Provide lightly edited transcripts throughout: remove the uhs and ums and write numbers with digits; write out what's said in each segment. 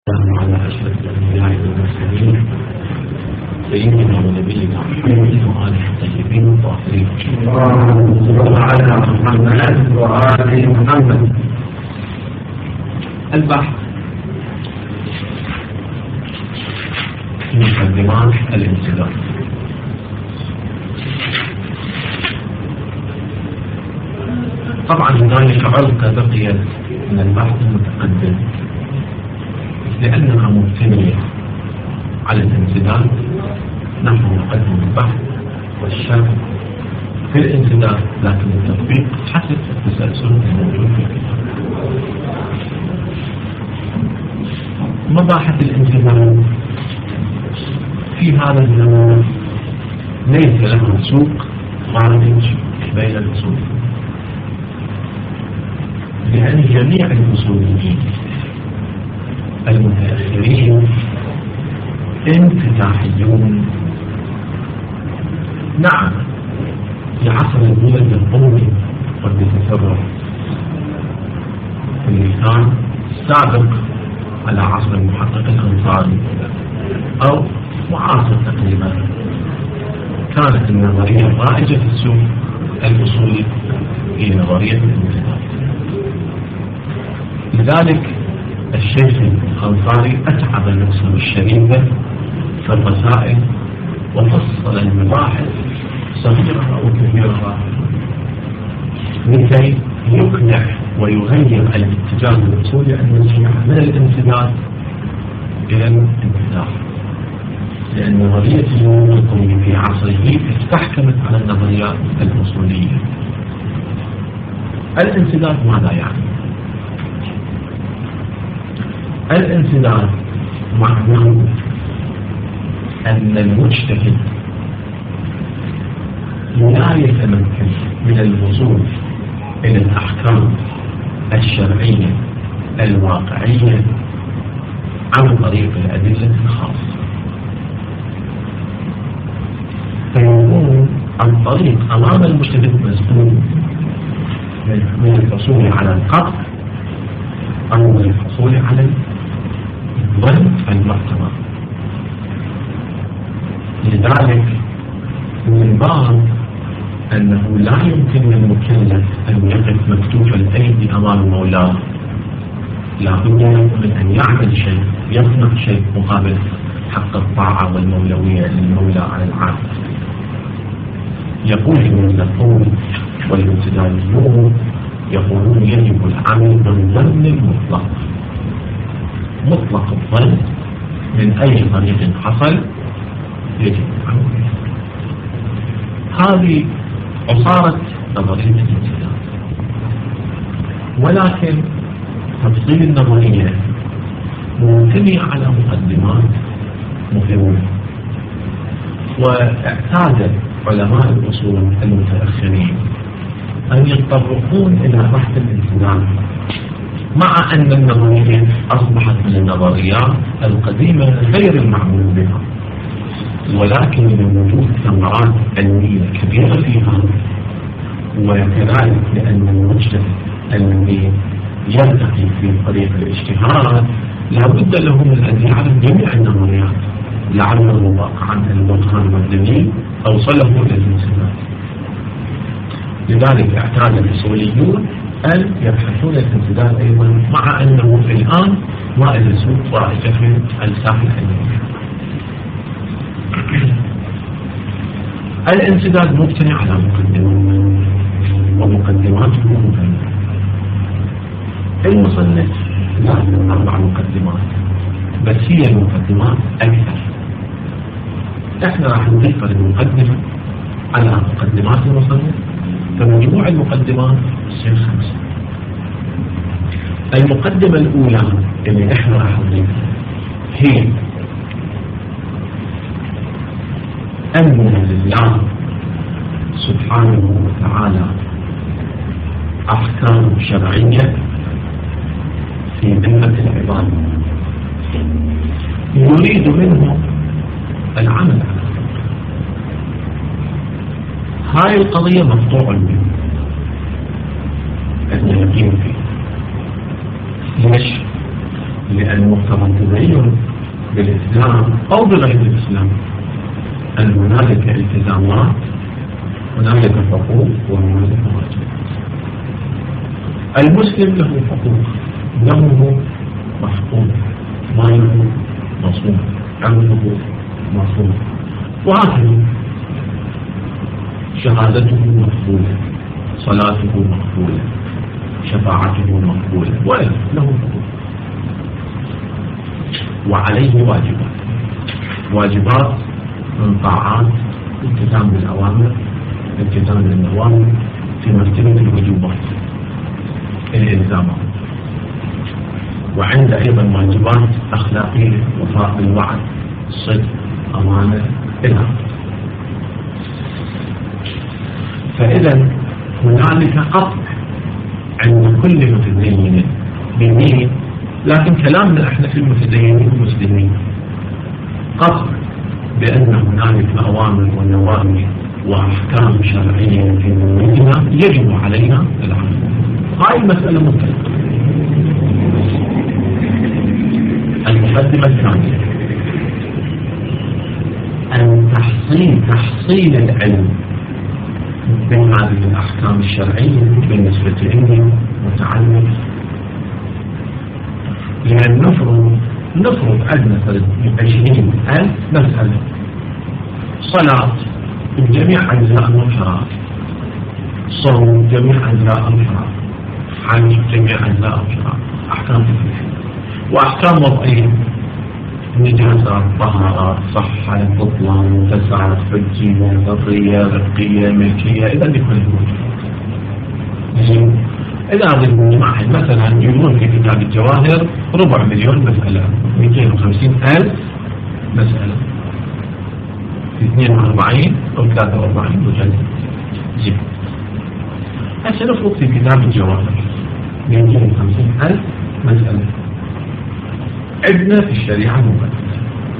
على أشرف الأنبياء والمرسلين سيدنا ونبينا محمد وآله الطيبين الطاهرين وعلى محمد وآل محمد. البحث في مقدمات الانسداد. طبعا هنالك علقة بقيت من البحث المتقدم لأنها مبتنية على الانسداد. نحن نقدم البحث والشرح في الانسداد، لكن التطبيق حسب التسلسل الموجود في الكتاب. مباحث الانسداد في هذا الزمان ليس لها سوق خارج بين الأصول، لأن جميع الأصوليين المتأخرين انفتاحيون. نعم، في عصر الولد القومي قد يتصرف اللسان سابق على عصر المحقق الأنصاري أو معاصر تقريبا، كانت النظرية الرائجة في السوق الأصولي هي نظرية الانسداد. لذلك الشيخ الأنصاري أتعب النسخة الشريفة في الرسائل وفصل المباحث صغيرها وكبيرها لكي يقنع ويغير الاتجاه الأصولي النسخي من الانسداد إلى الانفتاح، لأن نظرية الولد القومي في عصره استحكمت على النظريات الأصولية. الانسداد ماذا يعني؟ الانسداد معناه أن المجتهد لا يتمكن من الوصول إلى الأحكام الشرعية الواقعية عن طريق الأدلة الخاصة، فيكون عن طريق أمام المجتهد مسؤول من الحصول على القطع أو من الحصول على الظن المحتمل. لذلك من باب أنه لا يمكن للمكلف أن يقف مكتوف الأيدي أمام مولاه، لا بد من أن يعمل شيء، يصنع شيء مقابل حق الطاعة والمولوية للمولى على العبد. يقول ابن القوم والانسداديون يقولون يجب العمل بالظن المطلق، مطلق الظن من أي طريق حصل يجب العمل به. هذه عصارة نظرية الانسداد، ولكن تفصيل النظرية مبتني على مقدمات مهمة، واعتاد علماء الأصول المتأخرين أن يتطرقون إلى بحث الانسداد، مع أن النظرية أصبحت من النظريات القديمة غير المعمول بها، ولكن من وجود ثمرات علمية كبيرة فيها، وكذلك لأن المجتهد الذي يلتقي في طريق الاجتهاد لا بد له من أن يعلم جميع النظريات لعله واقعا البرهان والدليل أوصله إلى الانسداد. لذلك اعتاد الأصوليون أن يبحثون الانسداد أيضا، مع أنه الآن وائل السوق رائجة في الساحة العلمية. الانسداد مبتني على مقدمات، ومقدماته مهمة. المصنف له 4 مقدمات، بس هي المقدمات أكثر. احنا راح نذكر المقدمة على مقدمات المصنف، فمجموع المقدمات تصير 5. المقدمة الأولى اللي احنا راح نذكرها هي أن لله سبحانه وتعالى أحكام شرعية في ذمة العباد يريد منهم العمل على هاي القضية مقطوع منه أن يقيم فيه. ليش؟ لأن مقتضى التدين بالإسلام أو بغير الإسلام أن هنالك التزامات، هنالك حقوق وهنالك واجبات. المسلم له حقوق، دمه محفوظ، ماله مصون، عمله مصون، وهكذا شهادته مقبولة، صلاته مقبولة، شفاعته مقبولة، وله حقوق. وعليه واجبات من طاعات، التزام بالأوامر، التزام بالنواهي، في مرتبة الوجوبات الإلزامات. وعند أيضا واجبات أخلاقية، وفاء بالوعد، صدق، أمانة، إلى آخره. فإذا هنالك قطع عند كل متدين بدين، لكن كلامنا احنا في المتدينين المسلمين قطع بأن هنالك أوامر ونواهي وأحكام شرعية في ديننا يجب علينا العمل. هاي المسألة مختلفة. المقدمة الثانية أن تحصيل العلم بين هذه الأحكام الشرعية بالنسبة لي متعلق، لأن نفرض عندنا 20,000 مسألة، صلاة بجميع أجزاء الحرام، صوم جميع أجزاء الحرام، حج جميع أجزاء الحرام، أحكام تكليفية وأحكام وضعية، نجاسات، طهارات، صحة، بطلان، فساد، حجية، ضرية، رقية، ملكية، إذا لكل زين. إذا أردنا معهد مثلا يقولون في كتاب الجواهر 4,000,000 مسألة، 250,000 مسألة، 42 أو 43 مجلد. زين. هسه نفرض في كتاب الجواهر 250,000 مسألة. عندنا في الشريعة المقدسة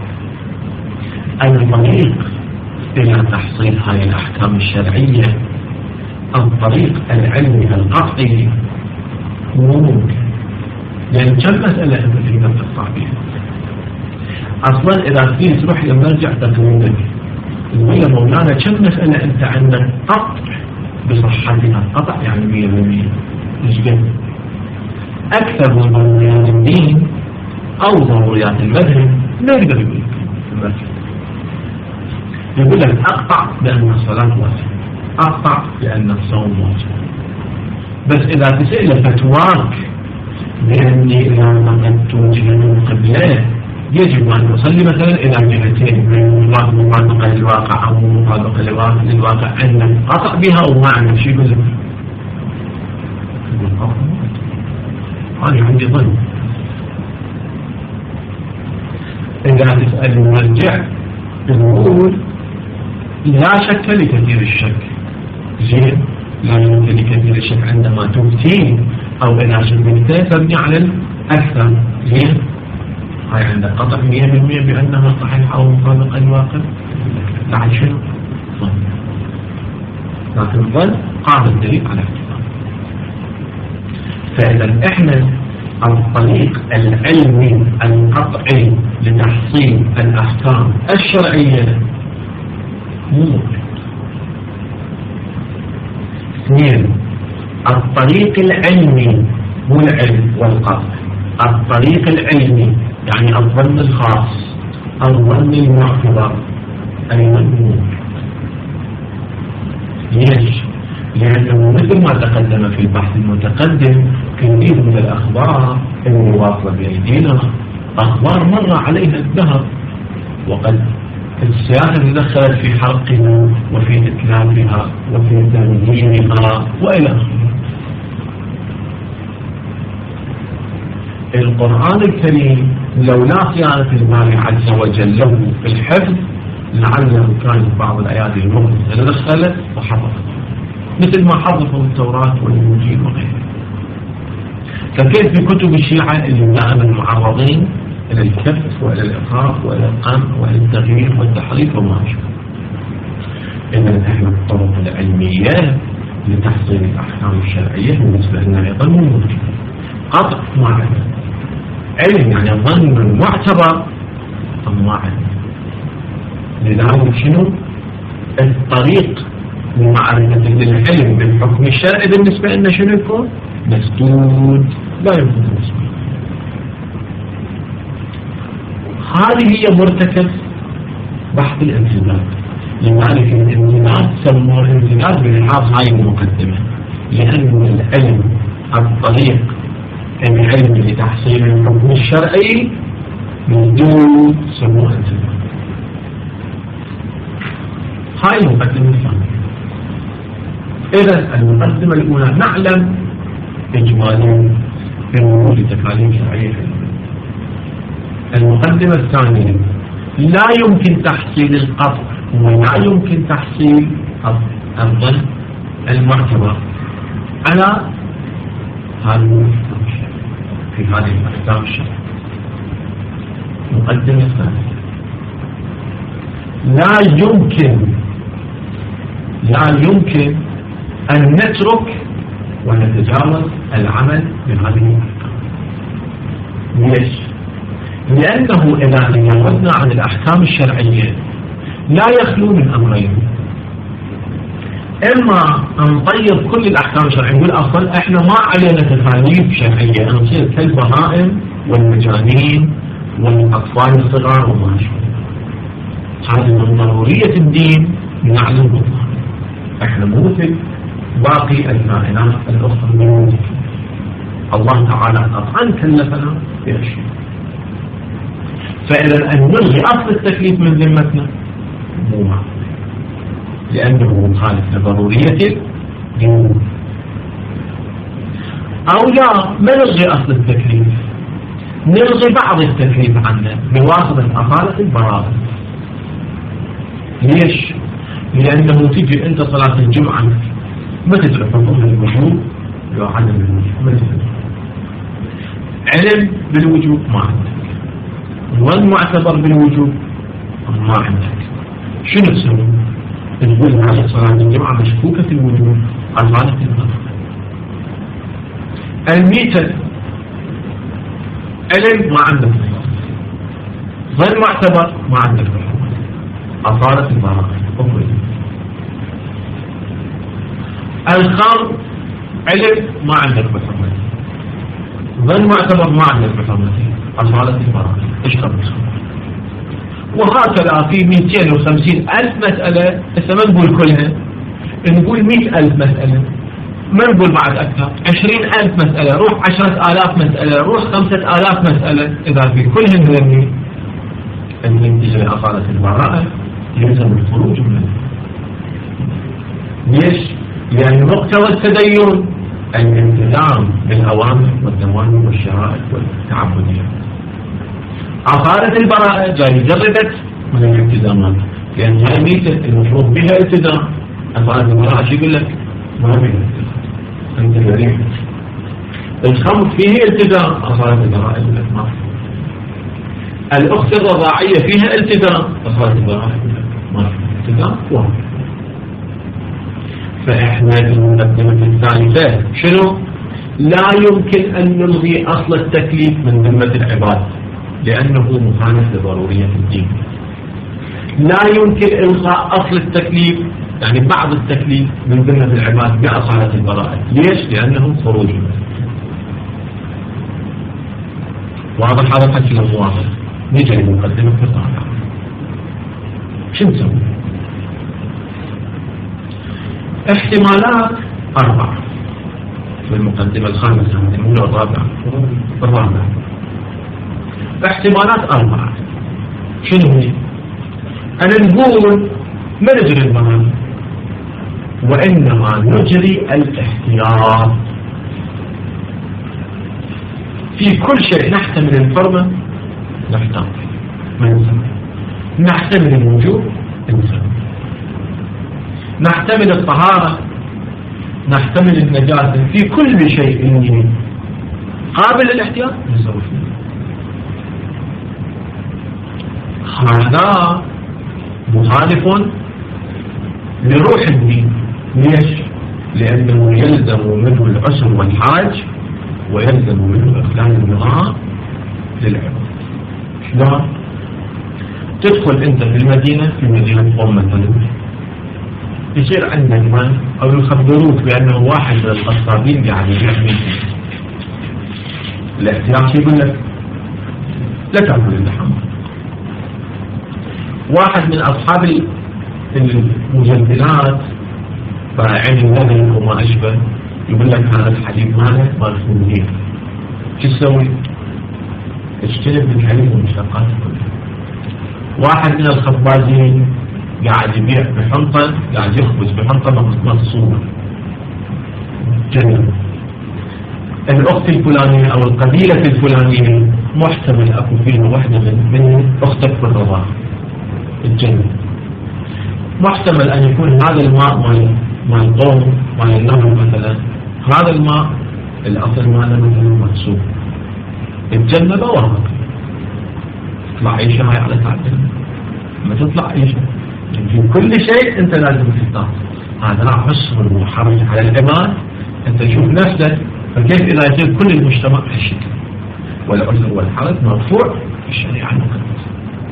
الطريق إلى تحصيل هاي الأحكام الشرعية عن طريق العلم القطعي مو ممكن، لأن كم مسألة أنت تقدر تقطع بها؟ أصلا إذا تريد تروح لمرجع تقريبا يا مولانا كم مسألة أنت عندك قطع بصحتها، قطع يعني 100%، مش قد أكثر من ضروريات الدين أو ضروريات المذهب لا يقدر يقول لك المرجع، يقول لك أقطع بأن الصلاة واجب، أقطع بأن الصوم واجب. بس إذا تسأل فتواك بأني إذا نقدت وجهي من قبله يجب أن أصلي مثلا إلى جهتين من مطابقة الواقع أو مطابقة للواقع، أن قطع بها أو ما عندك شيء، يقول لك أنا عندي ظن. إذا تسأل المرجع نقول لا شك لكثير الشك، زين، لا شك لكثير الشك عندما تبتين أو إذا شككت تبني على الأكثر، زين، هاي عندك قطع 100% بأنها صحيحة أو مطابقة الواقع، بعد شنو؟ ظن. لكن الظن قام الدليل على احتمال. فإذا إحنا عن طريق العلم القطعي لتحصيل الأحكام الشرعية مو ممكن. اثنين، الطريق العلمي مو العلم والقطع، الطريق العلمي يعني الظن الخاص، الظن المعتبر، أيضا مو ممكن. ليش؟ لأنه مثل ما تقدم في البحث المتقدم كثير من الأخبار المواصلة بأيدينا أخبار مر عليها الدهر، وقد السياسة تدخلت في حرقها وفي إتلافها وفي تنظيمها وإلى آخره. القرآن الكريم لولا صيانة المال عز وجل له في الحفظ لعله كانت بعض الآيات المقدسة تدخلت وحفظت، مثل ما حفظوا التوراة والإنجيل وغيره. فكيف بكتب الشيعة اللي دائما معرضين إلى الكف وإلى الإخراف وإلى القمع وإلى التغيير والتحريف وما أشبه. إذا نحن الطرق العلمية لتحصيل الأحكام الشرعية بالنسبة لنا أيضا مو ممكن. قطع ما عندنا، علم يعني ظن معتبر أم ما علم. لذلك شنو الطريق لمعرفة العلم بالحكم الشرعي بالنسبة لنا شنو يكون؟ مسدود، لا يمكن النسبة. هذه هي مرتكز بحث الامتداد. لذلك الامتداد سموه الامتداد بلحاظ هاي المقدمة، لأن العلم الطريق العلم لتحصيل الحكم الشرعي مسدود سموه امتداد. هاي المقدمة الثانية. إذا المقدمة الأولى نعلم إجمالا بوجود تكاليف شرعية. المقدمة الثانية لا يمكن تحصيل القطع ولا يمكن تحصيل الظن المعتبر على في هذه الأحكام الشرعية. المقدمة الثانية لا يمكن أن نترك ونتجاوز العمل بهذه الأحكام. ليش؟ لأنه إذا تجاوزنا عن الأحكام الشرعية لا يخلو من أمرين: إما أن نطيب كل الأحكام الشرعية، نقول أصلا إحنا ما علينا تكاليف شرعية، أنا نصير كالبهائم والمجانين والأطفال الصغار وما شابه. هذه من ضرورية الدين نعلم بالله. إحنا مو مثل باقي الكائنات الأخرى من وجود الله تعالى قطعا كلفنا بأشياء. فإذا أن نلغي أصل التكليف من ذمتنا مو معقول، لأنه مخالف لضرورية الدين. أو لا، ما نلغي أصل التكليف، نلغي بعض التكليف عنه بواسطة أصالة البراءة. ليش؟ لأنه تجي أنت صلاة الجمعة ما تدري حكم الوجوب لو عدم الوجوب، ما تدري. علم بالوجوب ما عندك، ظن معتبر بالوجوب ما عندك. شنو تسوي؟ تقول على صلاة الجمعة مشكوكة الوجوب أصالة البراءة. الميتة علم ما عندك، ظن معتبر ما عندك، أصالة البراءة. الخمر علم ما عندك بحرمته، ظن معتبر ما عندك بحرمته، أصالة البراءة. اشرب الخمر. وهكذا في 250,000 مسألة. هسه ما نقول كلها، نقول 100,000 مسألة، ما نقول بعد أكثر، 20,000 مسألة، روح 10,000 مسألة، روح 5,000 مسألة. إذا في كلهن ذني النتيجة لأصالة البراءة يلزم الخروج منه. ليش؟ لأن مقتضى التدين الالتزام بالأوامر والنواهي والشرائع والتعبديات. أصالة البراءة جاي جردت من الالتزامات، لأن هاي ميتة المفروض بها التزام. أصالة البراءة شو يقول لك؟ ما بها التزام، أنت بريء. الخمر فيه التزام، أصالة البراءة يقول لك ما فيه. الأخت الرضاعية فيها التزام، أصالة البراءة يقول لك ما فيه التزام. فإحنا في المقدمة الثالثة شنو؟ لا يمكن أن نلغي أصل التكليف من ذمة العباد لأنه مخالف لضرورية الدين. لا يمكن إلغاء أصل التكليف، يعني بعض التكليف من ذمة العباد بأصالة البراءة. ليش؟ لأنه خروج. واضح هذا الحكي ولا واضح؟ نجي للمقدمة الثالثة. شو نسوي؟ احتمالات 4 في المقدمة الخامسة من الرابعة. احتمالات 4 شنو هي؟ أنا نقول ما نجري المهام، وإنما نجري الاحتياط في كل شيء. نحتمل الحرمة نحتاط ما نسوي، نحتمل الوجوب نسوي، نحتمل الطهارة، نحتمل النجاسة، في كل شيء قابل للاحتياط نسوي فيه. هذا مخالف لروح الدين. ليش؟ لأنه يلزم منه العسر والحاج، ويلزم منه إخلال النظام، للعباد. شلون؟ تدخل أنت في المدينة، في مدينة قم مثلا، يصير عندك ما أو يخبروك بأنه واحد من القصابين قاعد يبيع منك. الاحتياط يقول لك لا تأكل اللحم. واحد من أصحاب المجندلات بائعين اللبن وما أشبه يقول لك هذا الحليب ماله مرفوضين. شو تسوي؟ اجتنب من الحليب ومشتقاته كلها. واحد من الخبازين قاعد يبيع بحنطة، قاعد يخبز بحنطة مقصورة. جنب الأخت الفلانية أو القبيلة الفلانية محتمل أكو فيها واحدة من أختك بالرضاعة. الجنة محتمل أن يكون هذا الماء مال القوم مال النهر مثلا، هذا الماء الأصل ماله مثلا مكسور. الجنة بوابة تطلع عيشة هاي على تعدل، ما تطلع عيشة في كل شيء أنت لازم تستطيع. هذا لا حصر وحرج على العباد. أنت تشوف نفسك، فكيف إذا يصير كل المجتمع هالشكل؟ والعذر والحرج مرفوع في الشريعة المقدسة.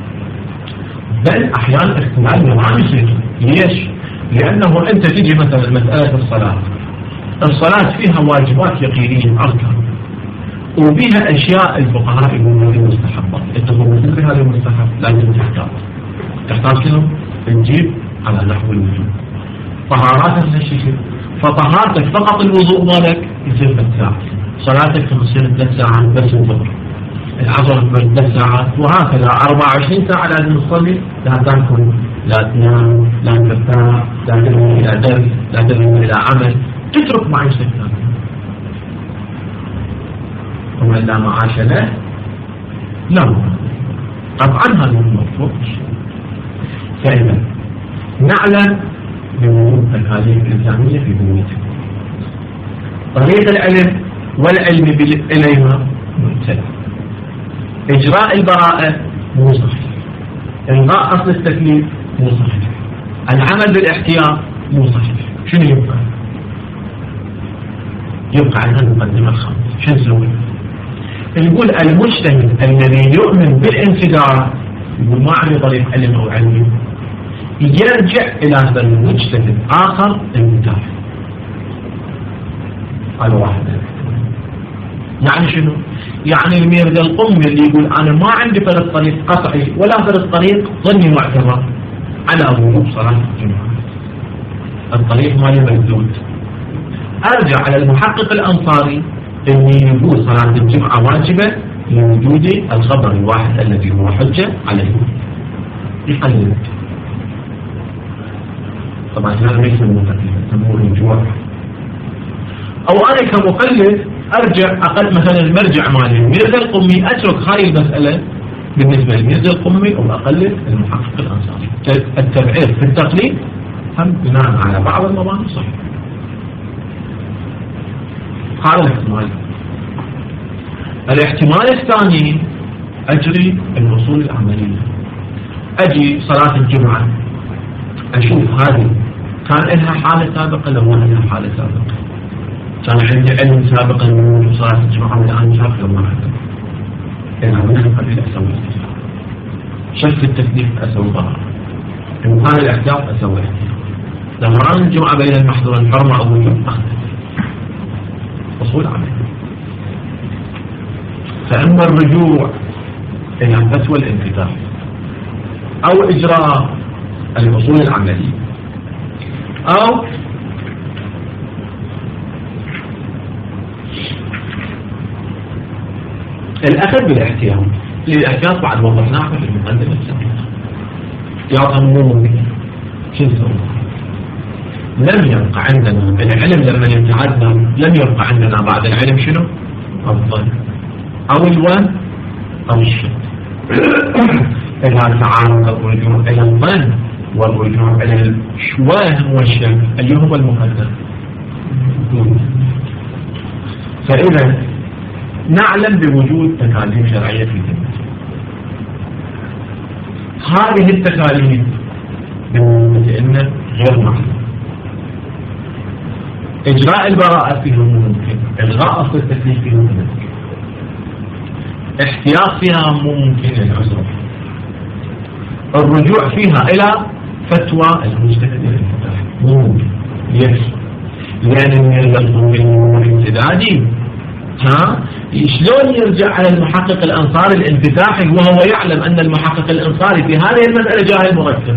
بل أحيانا اختلال ما يصير. ليش؟ لأنه أنت تجي مثلا مسألة الصلاة فيها واجبات يقينية أركان، وبها أشياء الفقهاء يقولون هذه مستحبات. أنت مثل بهذا المستحب لازم تحتاج شنو؟ تجيب على نحو الوجوب. طهاراتك هالشكل، فطهارتك فقط الوضوء مالك يصير 3 ساعات، صلاتك تصير 3 ساعات بس الظهر، العصر 3 ساعات، وهكذا 24 ساعة لازم تصلي. لا تاكل، لا تنام، لا ترتاح، لا تذهب إلى درس، لا تذهب إلى عمل، تترك معيشتك كاملة. ومن لا معاش له لا. طبعا هذا المرفوع. فإذا نعلم بوجود التكاليف الإنسانية في بنيتها، طريق العلم والعلم إليها مبتدأ. إجراء البراءة مو صحيح، إلغاء أصل التكليف مو صحيح، العمل بالاحتياط مو صحيح. شنو يبقى؟ يبقى عندنا المقدمة الخامسة. شنو نسوي؟ نقول المجتهد الذي يؤمن بالانفجار، يقول ما عنده طريق علم أو علمي، يرجع إلى المجتهد آخر المتاح. هذا واحد. يعني شنو؟ يعني الميرد القمي اللي يقول أنا ما عندي فرد طريق قطعي ولا فرد طريق ظني معتبر على وجوب صلاة الجمعة، الطريق مالي مسدود. أرجع على المحقق الأنصاري اللي يقول صلاة الجمعة واجبة لوجود الخبر الواحد الذي هو حجة عليه، يقلل. طبعا هذا ليس المتكلف، يسموه الرجوع. أو أنا كمقلد أرجع أقل مثلا المرجع مالي الميرزا القمي، أترك هاي المسألة بالنسبة للميرزا القمي وأقلد المحقق الأنصاري. التبعير في التقليد هم بناء على بعض المباني صحيح. هذا الاحتمال. الاحتمال الثاني أجري الوصول العملية. أجي صلاة الجمعة أشوف هذه كان لها حالة سابقة لو ما لها حالة سابقة، كان عندي علم سابقا من صلاة الجمعة والآن شاف لو ما عندي. إذا من القبيل أسوي احتياط، شف التكليف أسوي ضرر، إن كان الاحتياط أسوي احتياط. لما رأى الجمعة بين المحظورين حرمة أو وجوب أخذ وصول عملي. فأما الرجوع إلى فتوى الانفتاح أو إجراء الوصول العملي أو الأخذ بالاحتياط. الاحتياط بعد وضحناه في المقدمة السابقة. احتياطا مو ممكن. شو نسوي؟ لم يبقى عندنا العلم لما يتعدى، لم يبقى عندنا بعد العلم شنو؟ الظن أو الوهم أو الشك. إذا تعارض الرجوع إلى الظن والرجوع إلى الوهم والشك أيهما المقدم؟ فإذا نعلم بوجود تكاليف شرعية في ذمته. هذه التكاليف بالنسبة لنا غير معلومة. إجراء البراءة فيه ممكن، إلغاء أصل التكليف فيه ممكن، احتياط فيها ممكن العذر، الرجوع فيها إلى فتوى المجتهد الانفتاح ممكن. ليش؟ لأن الانسدادي شلون يرجع على المحقق الأنصاري الانفتاحي وهو يعلم أن المحقق الأنصاري في هذه المسألة جاهل مرتب؟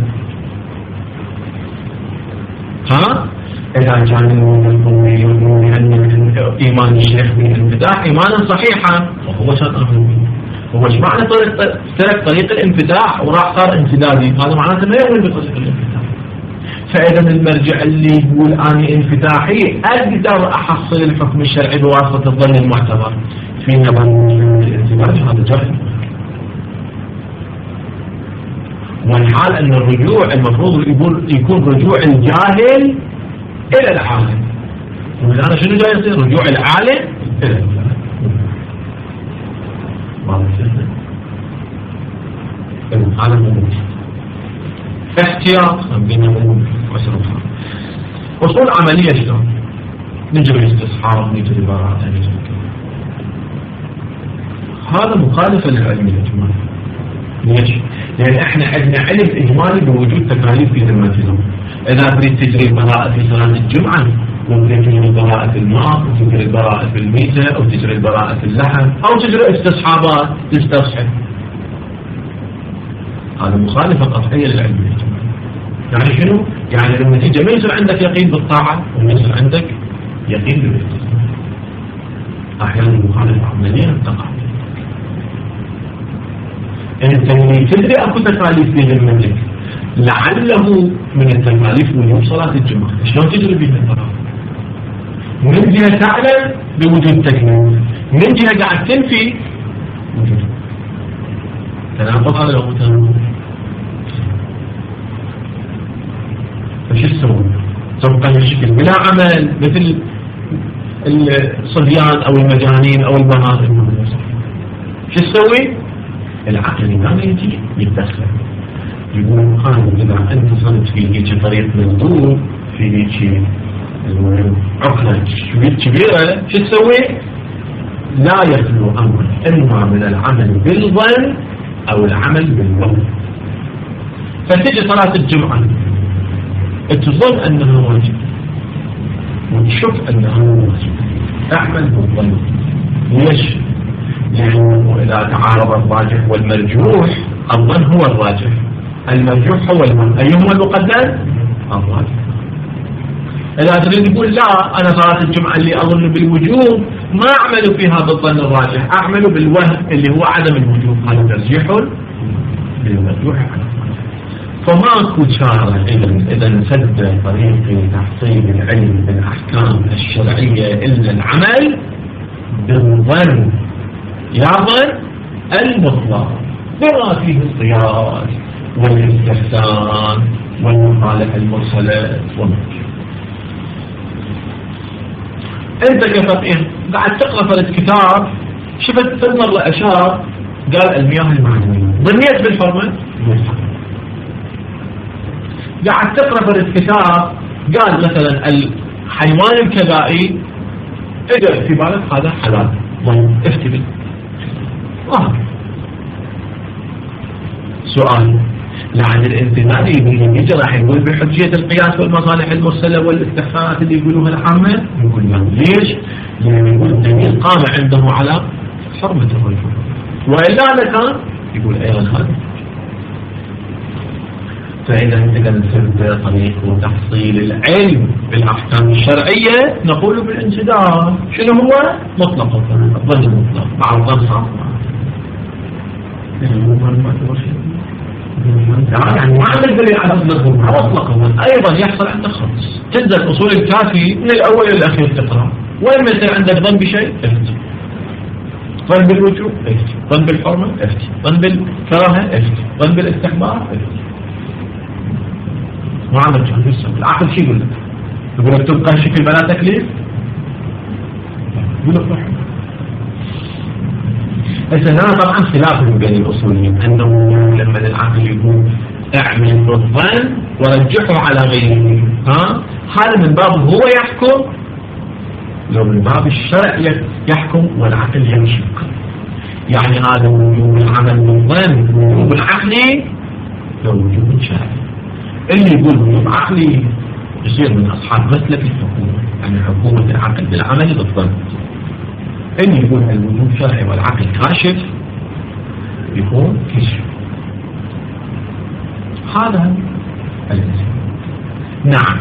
إذا كان أن إيمان الشيخ بالانفتاح إيمانا صحيحا وهو شرط هو ايش معنى ترك طريق الانفتاح وراح صار انسدادي؟ هذا معناته ما يؤمن بطريق الانفتاح. فإذا المرجع اللي يقول أنا انفتاحي أقدر أحصل الحكم الشرعي بواسطة الظن المعتبر في نظر الانسداد، هذا جاهل. والحال أن الرجوع المفروض يكون رجوع الجاهل إلى العالم. والآن شنو جاي يصير؟ رجوع العالم إلى الجاهل. هذا مو احتياط بينهم وسرطان. أصول عملية شلون؟ نجري استصحاب، نجري براءة، نجري كذا. هذا مخالف للعلم الإجمالي. ليش؟ لأن احنا عندنا علم إجمالي بوجود تكاليف في ذمتنا. إذا تريد تجري البراءة في صلاة الجمعة، ممكن تجري البراءة في الماء، أو تجري البراءة في الميتة، أو تجري البراءة في اللحم، أو تجري استصحابات تستصحب. هذا مخالفة قطعية للعلم الإجمالي. يعني شنو؟ يعني النتيجة ما يصير عندك يقين بالطاعة وما يصير عندك يقين بالاستثناء. أحيانا مخالفة عملية تقع. أنت اللي تدري أكو تكاليف في ذمتك، لعله من التكاليف وجوب صلاة الجمعة، شلون تجري بها البراءة؟ من جهة تعلم بوجود تكليف، من جهة قاعد تنفي وجود. تناقض هذا لو تناقض. فشو تسوي؟ تبقى الشكل بلا عمل مثل الصبيان أو المجانين أو البهائم. شو تسوي؟ العقل ما يجي يتدخل، يقول أنا إذا أنت صرت في هيك طريق مسدود، في هيك عقلة كبيرة، شو تسوي؟ لا يخلو أمر إما من العمل بالظن أو العمل بالوهم. فتجي صلاة الجمعة تظن أنها واجب وتشوف أنها واجب، أعمل بالظن. ليش؟ لأنه إذا تعارض الراجح والمرجوح، الظن هو الراجح، المرجوح هو المرجوح، أيهما المقدم؟ الراجح. إذا تريد تقول لا أنا صلاة الجمعة اللي أظن بالوجوب ما أعمل فيها بالظن الراجح، أعمل بالوهم اللي هو عدم الوجوب، هذا ترجيح بالمرجوح على الراجح. فماكو شارع إذا سد طريق تحصيل العلم بالأحكام الشرعية إلا العمل بالظن، يظن المطلق بما فيه القياس والاستحسان والمخالفة المرسلة والمرجوح. انت كفقيه قاعد تقرا في الكتاب، شفت مرة اشار قال المياه المعنوية، ظنيت بالحرمة؟ قاعد تقرا في الكتاب قال مثلا الحيوان الكذائي، اجى في بالك هذا حلال، ظن افتي به. سؤال، لعن الانتماء يجي راح يقول بحجية القياس والمصالح المرسلة والاستحسانات اللي يقولوها العامة؟ يقول لا. ليش؟ لأن يقول الدليل قام عنده على حرمة الرجل، وإلا لكان يقول أيضا هذا. فإذا سد طريق تحصيل العلم بالأحكام الشرعية نقول بالانسداد. شنو هو؟ مطلق الظن المطلق مع الظن صعب. يعني ما عمل دليل على مطلقا ايضا يحصل عندك خلص. تنزل اصول الكافي من الاول الى الاخير تقرا، وين ما يصير عندك ظن بشيء افتي، ظن بالوجوب افتي، ظن بالحرمه افتي، ظن بالكراهه افتي، ظن بالاستحباب افتي. ما عمل شيء لسه. العقل شو يقول لك؟ يقول لك تبقى شكل بلا تكليف؟ يقول لك هسه هنا طبعا خلاف بين الاصوليين، انه لما العقل يقول اعمل بالظن ورجحه على غيره، هذا من باب هو يحكم، لو من باب الشرع يحكم والعقل يمشي. يعني هذا وجوب العمل من ضمن وجوب العقلي لوجوب شرعي. اللي يقول وجوب عقلي يصير من أصحاب مسلك الحكومة، يعني حكومة العقل بالعمل بالضبط. اللي يقول الوجوب شرعي والعقل كاشف يكون كشف. هذا الاسم. نعم.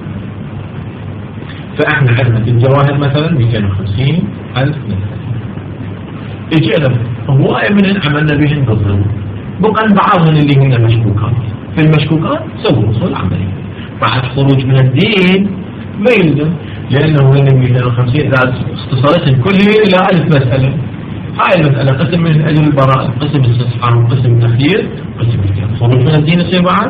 فاحنا عندنا في الجواهر مثلا 250,000 مثلا. اجينا هواية من عملنا بهن بالظلم، بقى بعضهم اللي هن مشكوكات. في المشكوكات سووا اصول عملية. بعد خروج من الدين ما يلزم، لانه هن 250 اذا اختصرتهم كلهم الى 1000 مسألة. هاي المسألة قسم من أجل البراءة، قسم الاستصحاب، قسم التخيير، قسم الدين. خروج من الدين يصير بعد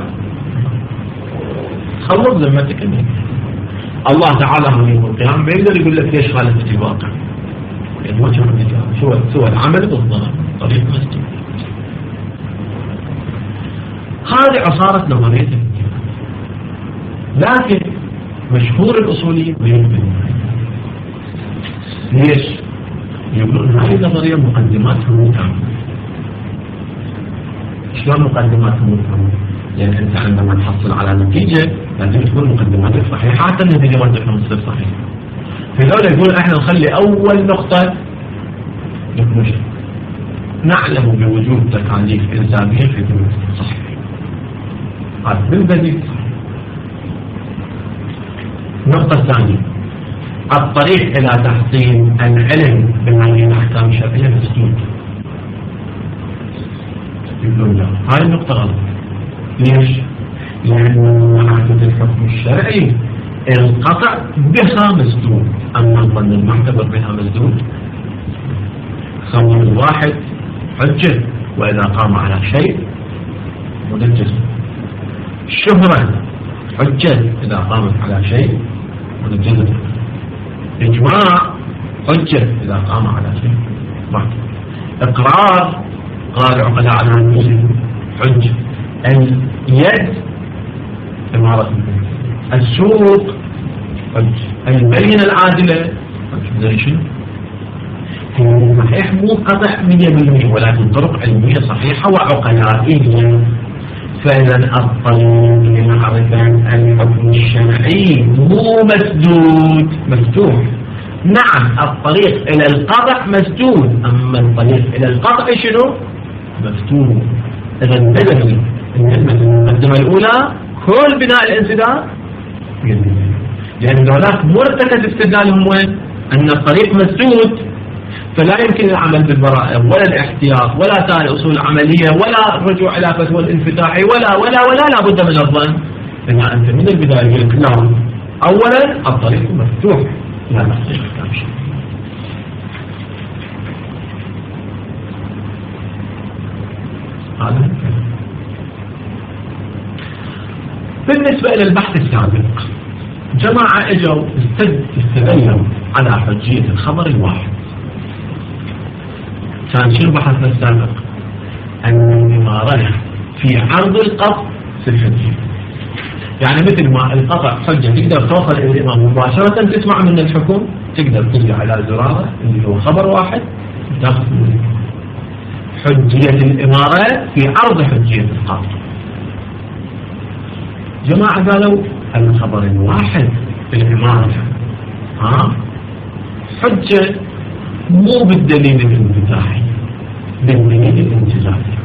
خلص ذمتك الدين. الله تعالى هم يوم القيامة بيقدر يقول لك ليش خالفت الواقع؟ يعني وجه النجاة سوى العمل بالظلم طريق مسجد. هذه عصارة نظرية الدين. لكن مشهور الأصوليين بيقولون ليش؟ يقولون هذه النظرية مقدماتها مو تامة. شلون مقدماتها مو تامة؟ لأن أنت عندما تحصل على نتيجة لازم تكون مقدماتك صحيحة حتى النتيجة ما تكون تصير صحيحة. في ذلك يقول احنا نخلي أول نقطة نكمل نعلم بوجود تكاليف إلزامية في دولة صحيح. هذا بالبديل. النقطة الثانية الطريق إلى تحصيل العلم بهذه الأحكام الشرعية مسدود. يقولون لا، هاي النقطة غلط. ليش؟ لأن معرفة الحكم الشرعي القطع بها مسدود، أما الظن المعتبر بها مسدود. خبر الواحد حجة وإذا قام على شيء منجز. شهرة حجة إذا قامت على شيء منجز. إجماع حجة إذا قام على شيء بعد. إقرار قال العقلاء على المسلم حجة. اليد إمارة السوق حجة. البينة العادلة حجة. شنو؟ صحيح مو قطع 100% ولكن طرق علمية صحيحة وعقلائية. فإذا الطريق لمعرفة الحكم الشرعي مو مسدود، مفتوح. نعم الطريق إلى القطع مسدود، أما الطريق إلى القطع شنو؟ مفتوح. إذا بدل المقدمة الأولى كل بناء الانسداد لأن هناك مرتكز استدلالهم وين؟ أن الطريق مسدود، فلا يمكن العمل بالبراءة ولا الاحتياط ولا تالي أصول عملية ولا الرجوع إلى فتوى الانفتاحي ولا لا بد من الظن. لأن أنت من البداية يقول لك لا، أولا الطريق مفتوح لا تحقيق الأحكام الشرعية. هذا بالنسبة إلى البحث السابق جماعة اجوا استدلوا على حجية الخبر الواحد. كان شنو بحثنا السابق؟ أن الإمارة في عرض القطع في الحجية. يعني مثل ما القطع حجة تقدر توصل إلى الإمام مباشرة تسمع من الحكم، تقدر تلقى على زرارة اللي هو خبر واحد تاخذ منه. حجية الإمارة في عرض حجية القطع. جماعة قالوا الخبر الواحد في الإمارة حجة مو بالدليل الانفتاحي، بالدليل الانتزاعي.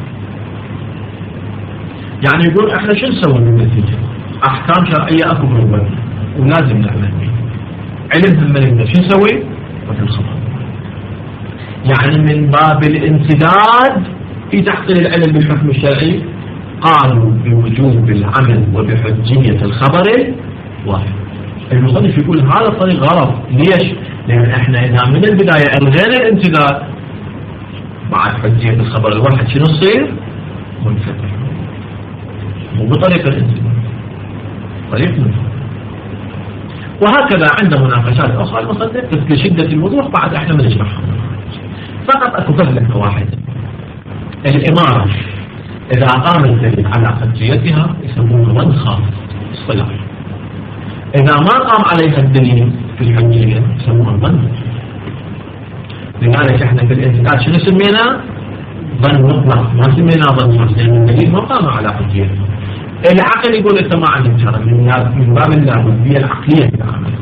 يعني يقول احنا شو نسوي من النتيجة؟ احكام شرعية اكو بالوضع ولازم نعمل بيه. علم همنا شو نسوي؟ مثل الخبر. يعني من باب الانسداد في تحصيل العلم بالحكم الشرعي قالوا بوجوب العمل وبحجية الخبر واحد. المصنف يقول هذا الطريق غلط. ليش؟ لأن احنا إذا من البداية ألغينا الانسداد بعد حجية الخبر الواحد شنو يصير؟ منفتح. مو بطريقة الانسداد، طريق منفتح. وهكذا عند مناقشات أخرى المصنف بس لشدة الوضوح بعد احنا ما نشرحها. فقط أكو فهلة واحدة. الإمارة إذا قام الدليل على حجيتها يسمونه ظن خاص اصطلاحي. إذا ما قام عليها الدليل في الحجية يسمونه ظن. لذلك احنا في الاعتقاد شنو سمينا؟ ظن مطلق، ما سمينا ظن محسن. الدليل ما قام على حجيته. العقل يقول انت ما عندك شرع من باب اللامادية العقلية في العمل.